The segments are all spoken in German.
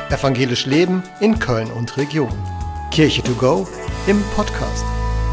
Evangelisch Leben in Köln und Region. Kirche to go im Podcast.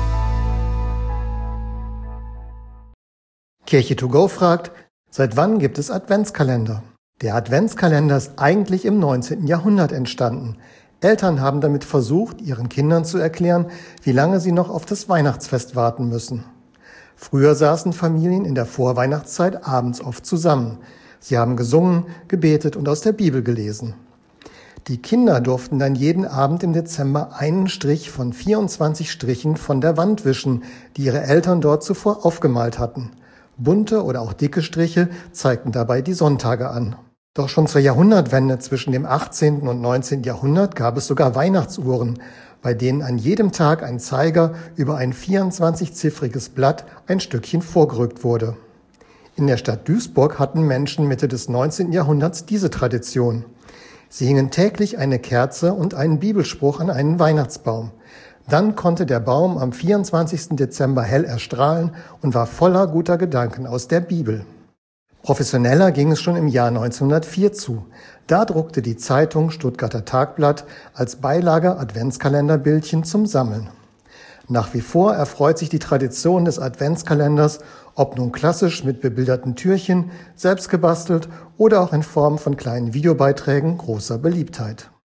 Kirche to go fragt, seit wann gibt es Adventskalender? Der Adventskalender ist eigentlich im 19. Jahrhundert entstanden. Eltern haben damit versucht, ihren Kindern zu erklären, wie lange sie noch auf das Weihnachtsfest warten müssen. Früher saßen Familien in der Vorweihnachtszeit abends oft zusammen. Sie haben gesungen, gebetet und aus der Bibel gelesen. Die Kinder durften dann jeden Abend im Dezember einen Strich von 24 Strichen von der Wand wischen, die ihre Eltern dort zuvor aufgemalt hatten. Bunte oder auch dicke Striche zeigten dabei die Sonntage an. Doch schon zur Jahrhundertwende zwischen dem 18. und 19. Jahrhundert gab es sogar Weihnachtsuhren, bei denen an jedem Tag ein Zeiger über ein 24-ziffriges Blatt ein Stückchen vorgerückt wurde. In der Stadt Duisburg hatten Menschen Mitte des 19. Jahrhunderts diese Tradition. Sie hingen täglich eine Kerze und einen Bibelspruch an einen Weihnachtsbaum. Dann konnte der Baum am 24. Dezember hell erstrahlen und war voller guter Gedanken aus der Bibel. Professioneller ging es schon im Jahr 1904 zu. Da druckte die Zeitung Stuttgarter Tagblatt als Beilage Adventskalenderbildchen zum Sammeln. Nach wie vor erfreut sich die Tradition des Adventskalenders, ob nun klassisch mit bebilderten Türchen, selbst gebastelt oder auch in Form von kleinen Videobeiträgen, großer Beliebtheit.